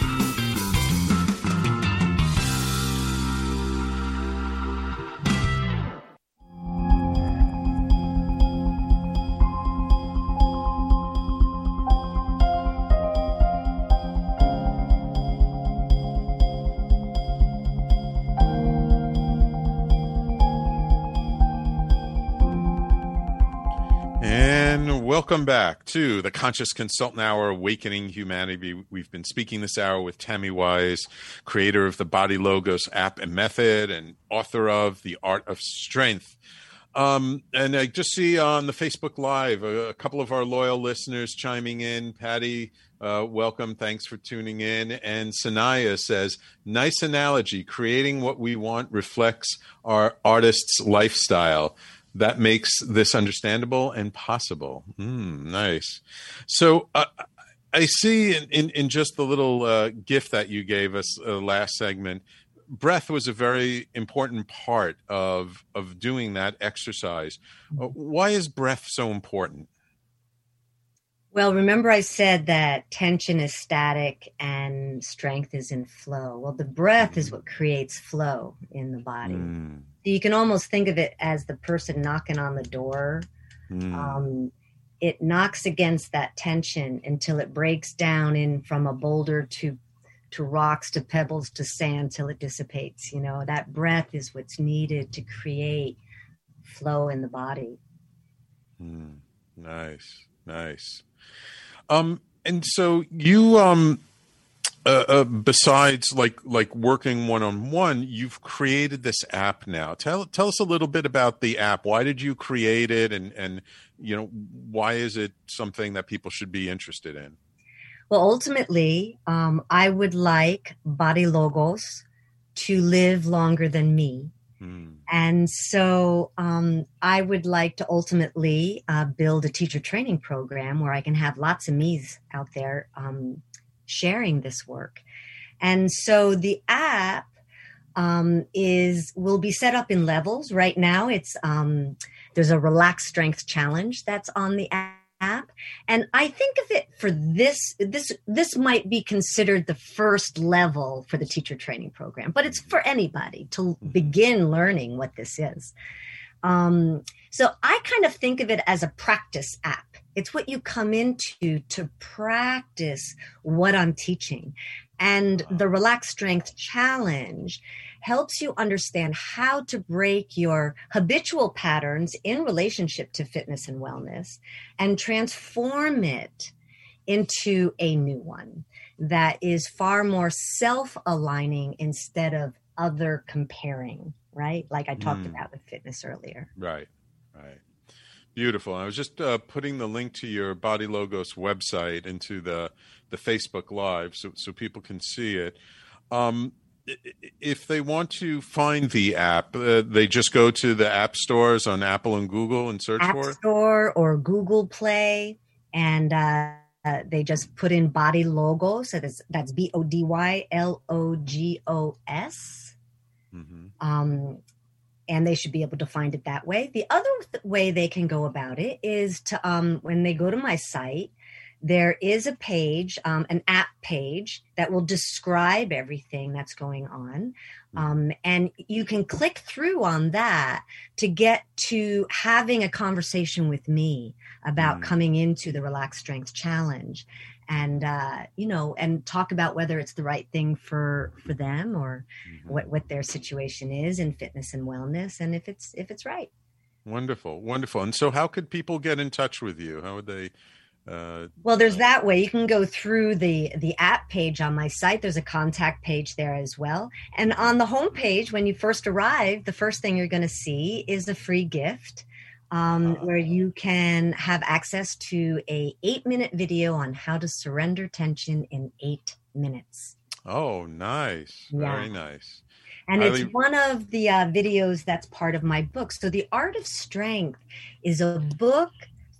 Welcome back to the Conscious Consultant Hour, Awakening Humanity. We've been speaking this hour with Tammy Wise, creator of the Body Logos app and method and author of The Art of Strength. And I just see on the Facebook Live a couple of our loyal listeners chiming in. Patty, welcome. Thanks for tuning in. And Sanaya says, nice analogy. Creating what we want reflects our artist's lifestyle. That makes this understandable and possible. Nice. So I see in just the little gift that you gave us last segment, breath was a very important part of doing that exercise. Why is breath so important? Well, remember I said that tension is static and strength is in flow. Well, the breath is what creates flow in the body. You can almost think of it as the person knocking on the door. It knocks against that tension until it breaks down in from a boulder to rocks, to pebbles, to sand, till it dissipates. You know, that breath is what's needed to create flow in the body. Nice. And so you besides like working one-on-one, you've created this app now. Tell us a little bit about the app. Why did you create it, and why is it something that people should be interested in? Well, ultimately, I would like Body Logos to live longer than me. And so I would like to ultimately build a teacher training program where I can have lots of me's out there sharing this work. And so the app will be set up in levels. Right now, it's there's a Relaxed Strength Challenge that's on the app. And I think of it for this might be considered the first level for the teacher training program, but it's for anybody to begin learning what this is. So I kind of think of it as a practice app. It's what you come into to practice what I'm teaching. And the Relaxed Strength Challenge helps you understand how to break your habitual patterns in relationship to fitness and wellness and transform it into a new one that is far more self-aligning instead of other comparing, right? Like I talked about with fitness earlier. Right. Beautiful. I was just putting the link to your Body Logos website into the Facebook Live so people can see it. If they want to find the app, they just go to the app stores on Apple and Google and search for it? App Store or Google Play, and they just put in Body Logos. So that's BODYLOGOS. And they should be able to find it that way. The other way they can go about it is to, when they go to my site, there is a page, an app page that will describe everything that's going on. And you can click through on that to get to having a conversation with me about coming into the Relaxed Strength Challenge. And, and talk about whether it's the right thing for them or what their situation is in fitness and wellness, and if it's right. Wonderful. And so how could people get in touch with you? How would they? Well, there's that way. You can go through the app page on my site. There's a contact page there as well. And on the homepage, when you first arrive, the first thing you're going to see is a free gift. Where you can have access to a 8-minute video on how to surrender tension in 8 minutes. Oh, nice. Yeah. Very nice. And it's one of the videos that's part of my book. So The Art of Strength is a book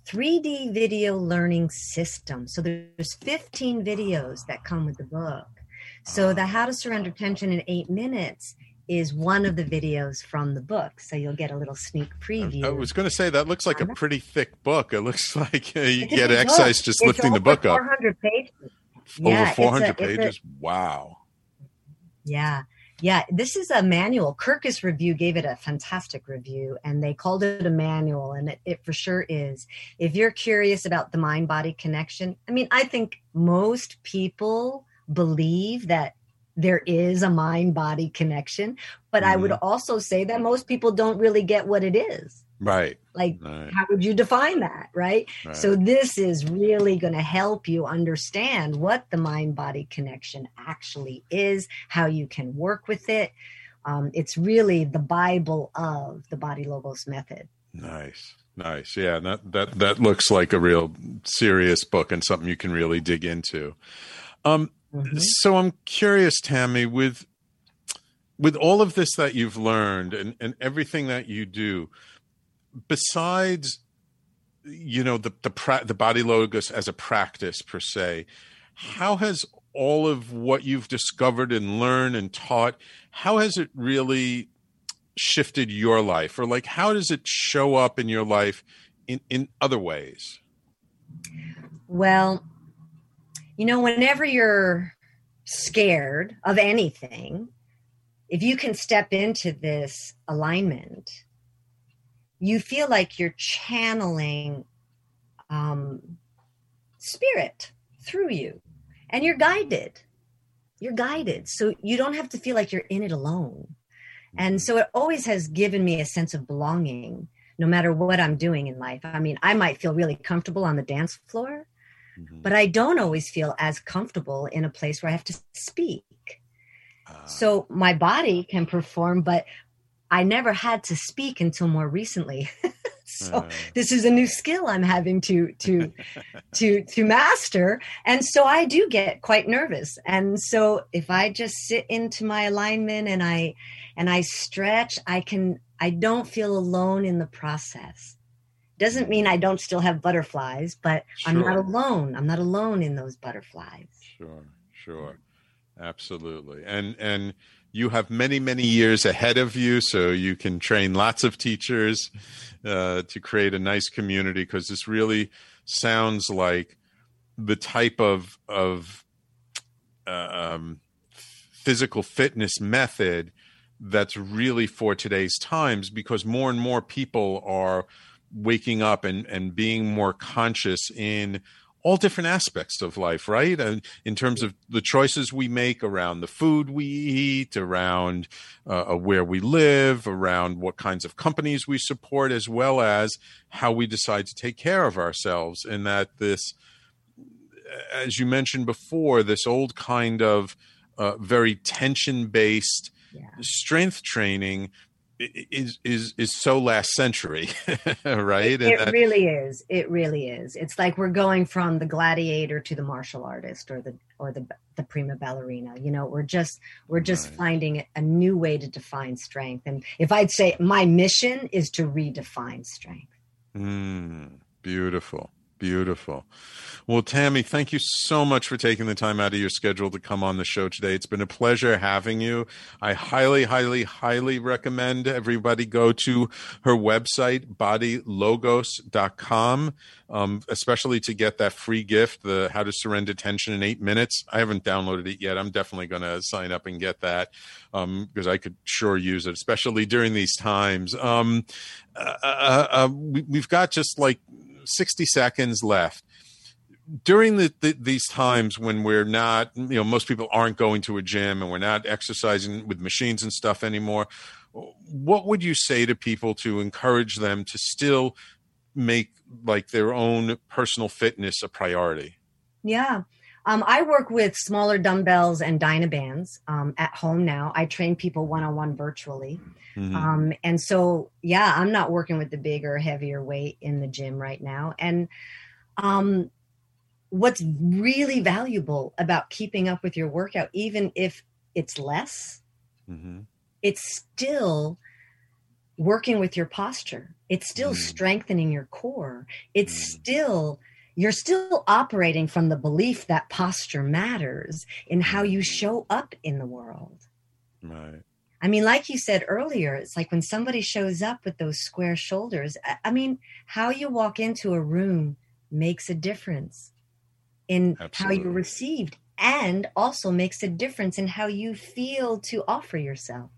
3D video learning system. So there's 15 videos that come with the book. So the How to Surrender Tension in 8 Minutes is one of the videos from the book. So you'll get a little sneak preview. I was going to say, that looks like a pretty thick book. It looks like you get exercise just lifting the book up. 400 pages. Over 400 pages? Wow. Yeah. This is a manual. Kirkus Review gave it a fantastic review, and they called it a manual, and it for sure is. If you're curious about the mind-body connection, I think most people believe that there is a mind-body connection, but I would also say that most people don't really get what it is. Right. How would you define that? Right. So this is really going to help you understand what the mind-body connection actually is, how you can work with it. It's really the Bible of the Body Logos method. Nice. Yeah. That looks like a real serious book and something you can really dig into. So I'm curious, Tammy, with all of this that you've learned and everything that you do, besides, the Body Logos as a practice per se, how has all of what you've discovered and learned and taught, how has it really shifted your life? Or how does it show up in your life in other ways? Well, whenever you're scared of anything, if you can step into this alignment, you feel like you're channeling spirit through you, and you're guided. So you don't have to feel like you're in it alone. And so it always has given me a sense of belonging, no matter what I'm doing in life. I might feel really comfortable on the dance floor, but I don't always feel as comfortable in a place where I have to speak. So my body can perform, but I never had to speak until more recently. So this is a new skill I'm having to master. And so I do get quite nervous. And so if I just sit into my alignment and I stretch, I don't feel alone in the process. Doesn't mean I don't still have butterflies, but sure. I'm not alone. I'm not alone in those butterflies. Sure. Absolutely. And you have many, many years ahead of you, so you can train lots of teachers to create a nice community, because this really sounds like the type of physical fitness method that's really for today's times, because more and more people are waking up and being more conscious in all different aspects of life, right? And in terms of the choices we make around the food we eat, around where we live, around what kinds of companies we support, as well as how we decide to take care of ourselves. And that this, as you mentioned before, this old kind of very tension-based strength training is so last century, right? It really is. It really is. It's like we're going from the gladiator to the martial artist or the prima ballerina. You know, we're just finding a new way to define strength. And if I'd say my mission is to redefine strength. Beautiful. Well, Tammy, thank you so much for taking the time out of your schedule to come on the show today. It's been a pleasure having you. I highly, highly, highly recommend everybody go to her website, bodylogos.com, especially to get that free gift, the How to Surrender Tension in 8 Minutes. I haven't downloaded it yet. I'm definitely going to sign up and get that because I could sure use it, especially during these times. We've got just like 60 seconds left. During these times when we're not, most people aren't going to a gym and we're not exercising with machines and stuff anymore, what would you say to people to encourage them to still make like their own personal fitness a priority? Yeah. I work with smaller dumbbells and Dynabands at home now. I train people one-on-one virtually. And so, I'm not working with the bigger, heavier weight in the gym right now. And what's really valuable about keeping up with your workout, even if it's less, it's still working with your posture. It's still strengthening your core. It's you're still operating from the belief that posture matters in how you show up in the world. Right. I mean, like you said earlier, it's like when somebody shows up with those square shoulders, I mean, how you walk into a room makes a difference in how you're received, and also makes a difference in how you feel to offer yourself.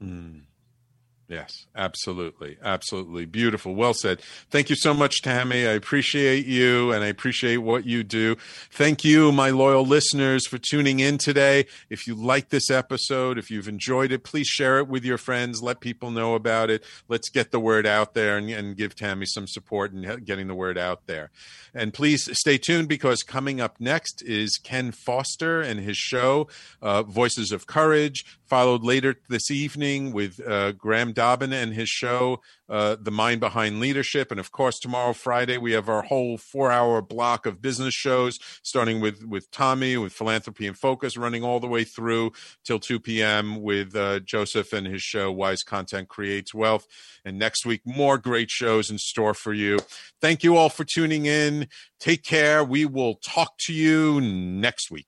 Yes, absolutely. Absolutely. Beautiful. Well said. Thank you so much, Tammy. I appreciate you and I appreciate what you do. Thank you, my loyal listeners, for tuning in today. If you like this episode, if you've enjoyed it, please share it with your friends. Let people know about it. Let's get the word out there and give Tammy some support in getting the word out there. And please stay tuned, because coming up next is Ken Foster and his show, Voices of Courage, followed later this evening with Graham Dobbin and his show, The Mind Behind Leadership. And of course, tomorrow, Friday, we have our whole 4-hour block of business shows, starting with Tommy, with Philanthropy in Focus, running all the way through till 2 p.m. with Joseph and his show, Wise Content Creates Wealth. And next week, more great shows in store for you. Thank you all for tuning in. Take care. We will talk to you next week.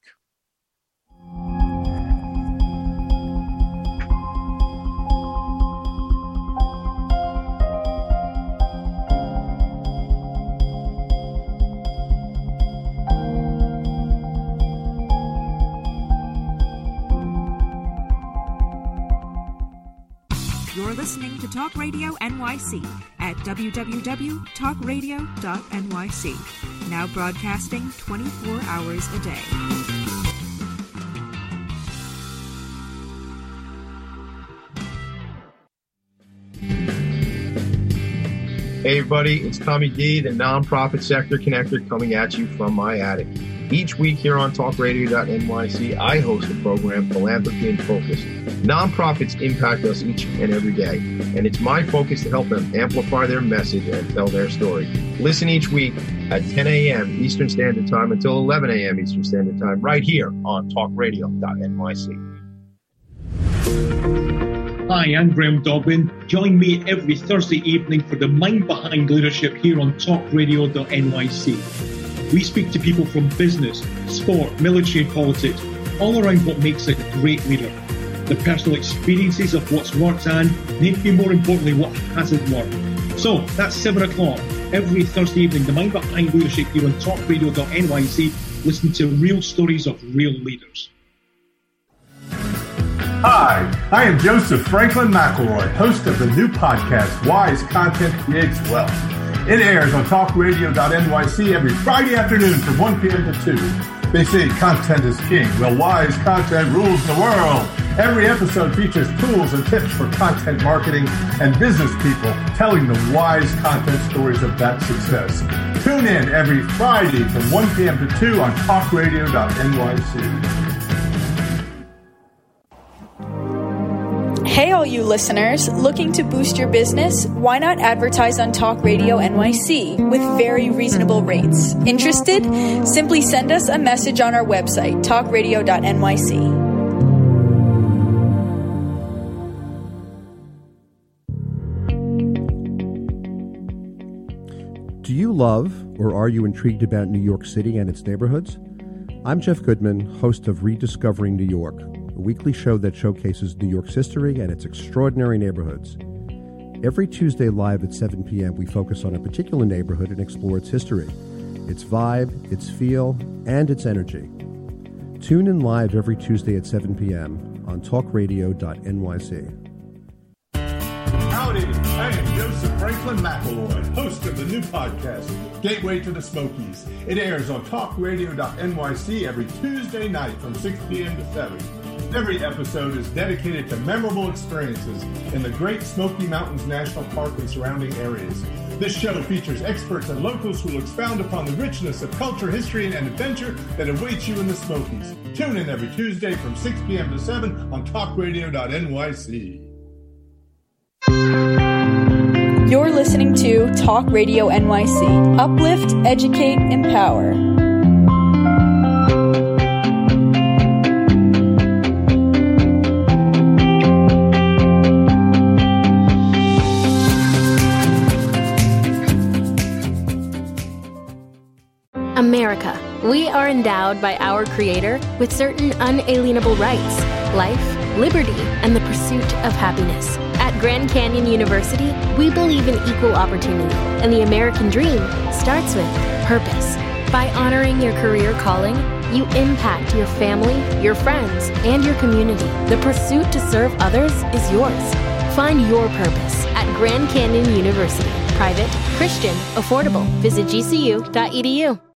You're listening to Talk Radio NYC at www.talkradio.nyc. Now broadcasting 24 hours a day. Hey everybody, it's Tommy D, the Nonprofit Sector Connector, coming at you from my attic. Each week here on TalkRadio.nyc, I host the program Philanthropy in Focus. Nonprofits impact us each and every day, and it's my focus to help them amplify their message and tell their story. Listen each week at 10 a.m. Eastern Standard Time until 11 a.m. Eastern Standard Time, right here on TalkRadio.nyc. Hi, I'm Graham Dobbin. Join me every Thursday evening for the Mind Behind Leadership here on TalkRadio.nyc. We speak to people from business, sport, military and politics, all around what makes a great leader. The personal experiences of what's worked and, maybe more importantly, what hasn't worked. So, that's 7 o'clock every Thursday evening, the Mind Behind Leadership here on TalkRadio.nyc. Listen to real stories of real leaders. Hi, I am Joseph Franklin McElroy, host of the new podcast, Wise Content Creates Wealth. It airs on TalkRadio.nyc every Friday afternoon from 1 p.m. to 2. They say content is king. Well, wise content rules the world. Every episode features tools and tips for content marketing and business people telling the wise content stories of that success. Tune in every Friday from 1 p.m. to 2 on TalkRadio.nyc. Hey, all you listeners, looking to boost your business? Why not advertise on Talk Radio NYC with very reasonable rates? Interested? Simply send us a message on our website, talkradio.nyc. Do you love or are you intrigued about New York City and its neighborhoods? I'm Jeff Goodman, host of Rediscovering New York, a weekly show that showcases New York's history and its extraordinary neighborhoods. Every Tuesday live at 7 p.m., we focus on a particular neighborhood and explore its history, its vibe, its feel, and its energy. Tune in live every Tuesday at 7 p.m. on talkradio.nyc. Howdy, I am Joseph Franklin McElroy, host of the new podcast, Gateway to the Smokies. It airs on talkradio.nyc every Tuesday night from 6 p.m. to 7. Every episode is dedicated to memorable experiences in the Great Smoky Mountains National Park and surrounding areas. This show features experts and locals who will expound upon the richness of culture, history, and adventure that awaits you in the Smokies. Tune in every Tuesday from 6 p.m. to 7 on talkradio.nyc. You're listening to Talk Radio NYC. Uplift, educate, empower. America. We are endowed by our Creator with certain unalienable rights: life, liberty, and the pursuit of happiness. At Grand Canyon University, we believe in equal opportunity, and the American dream starts with purpose. By honoring your career calling, you impact your family, your friends, and your community. The pursuit to serve others is yours. Find your purpose at Grand Canyon University. Private, Christian, affordable. Visit gcu.edu.